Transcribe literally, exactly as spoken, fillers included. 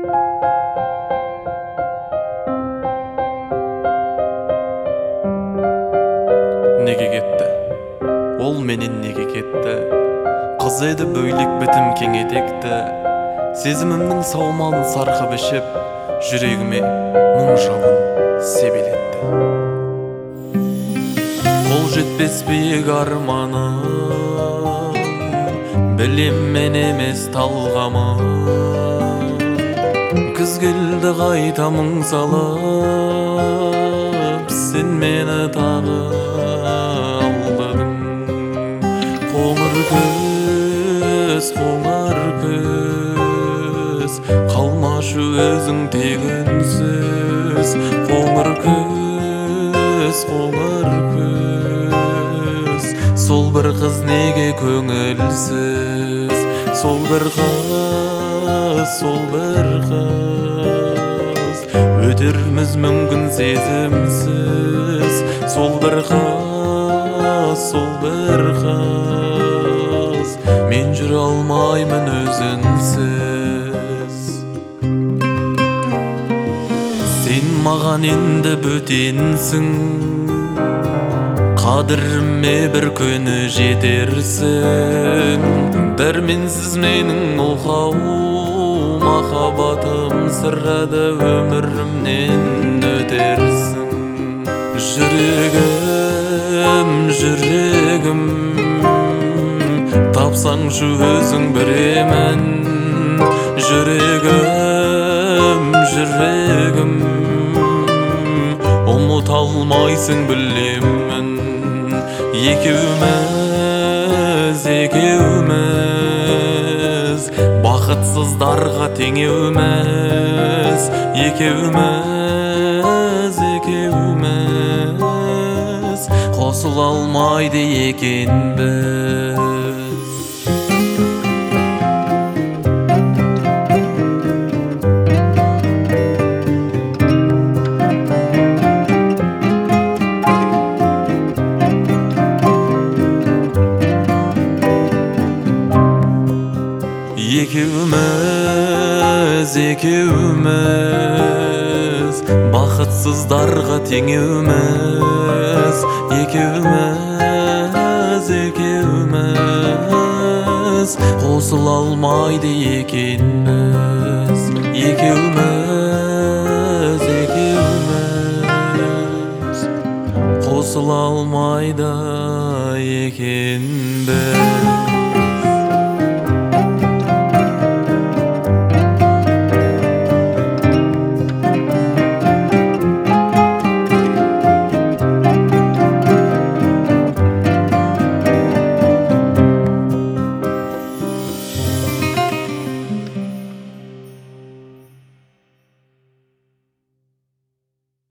Неге кетті? Ол менен неге кетті? Кыз еді бөйлек бітім кең етекті. Сезімімнің саумалын сарқып ішіп, жүрегіме мұң жауын себелетті. Қол жетпес биік арманым, білем мен емес талғамым. Күз келді қайта мұң салып, сен мені тағы алдың. Қоңыр көз, қоңыр көз, қалмашы өзің тек үнсіз. Қоңыр көз, қоңыр көз, сол бір қыз неге көңілсіз? Сол бір қыз, сол бір қыз, өтерміз мүмкін сезімсіз. Сол бір қыз, сол бір қыз, мен жүре алмаймын өзіңсіз. Сен маған енді бөтенсің, қадіріме бір күні жетерсің. Дәрменсіз менің ұлғау махаббатым, сірәді өмірімнен өтерсің. Жүрегім, жүрегім, тапсаңшы өзің біремін. Жүрегім, жүрегім, ұмыта алмайсың білемін. Екеуміз, екеуміз, бақытсыздарға теңеуміз. Екеуміз, екеуміз, қосыла алмайды екенбіз. Екеуміз, екеуміз, бақытсыздарға теңеуміз. Екеуміз, екеуміз, қосыла алмайды екенбіз.